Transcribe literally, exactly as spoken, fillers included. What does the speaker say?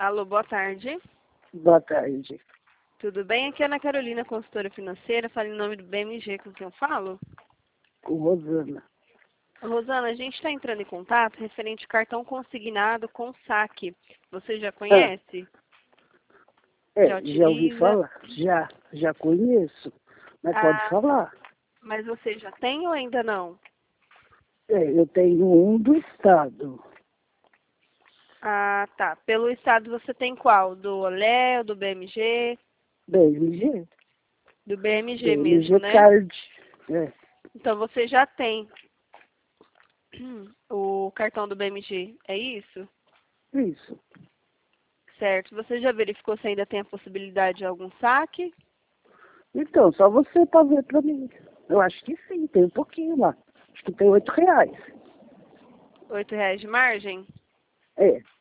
Alô, boa tarde. Boa tarde. Tudo bem? Aqui é Ana Carolina, consultora financeira. Falo em nome do B M G com quem eu falo. Com Rosana. Rosana, a gente está entrando em contato referente ao cartão consignado com saque. Você já Ah, conhece? é, Já já ouvi utiliza? falar? Já, já conheço. Mas pode Ah, falar. mas você já tem ou ainda não? É, eu tenho um do Estado. Ah, tá. Pelo estado você tem qual? Do Olé, do B M G? B M G. Do B M G mesmo, B M G né? Card. É, Então você já tem o cartão do B M G, é isso? isso. Certo. Você já verificou se ainda tem a possibilidade de algum saque? Então, só você para ver para mim. Eu acho que sim, tem um pouquinho lá. Acho que tem oito reais. Oito reais de margem? É,